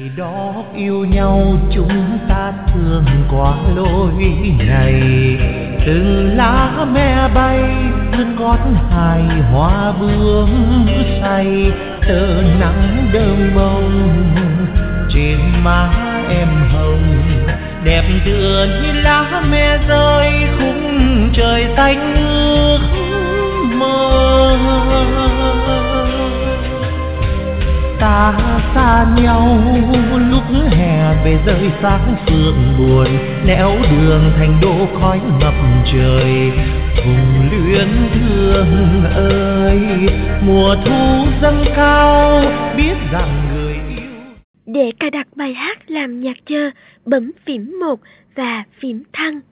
đó yêu nhau chúng ta thương qua lối này, từng lá me bay vươn gót hài hoa bướm say, tờ nắng đơm bông trên má em hồng, đẹp tựa như lá me rơi khung trời xanh ước mơ. Ta xa nhau lúc hè về rơi sáng sương buồn, nẻo đường thành đô khói ngập trời. Hùng luyến thương ơi, mùa thu dâng cao biết rằng người yêu. Để cài đặt bài hát làm nhạc chờ, bấm phím 1 và phím thăng.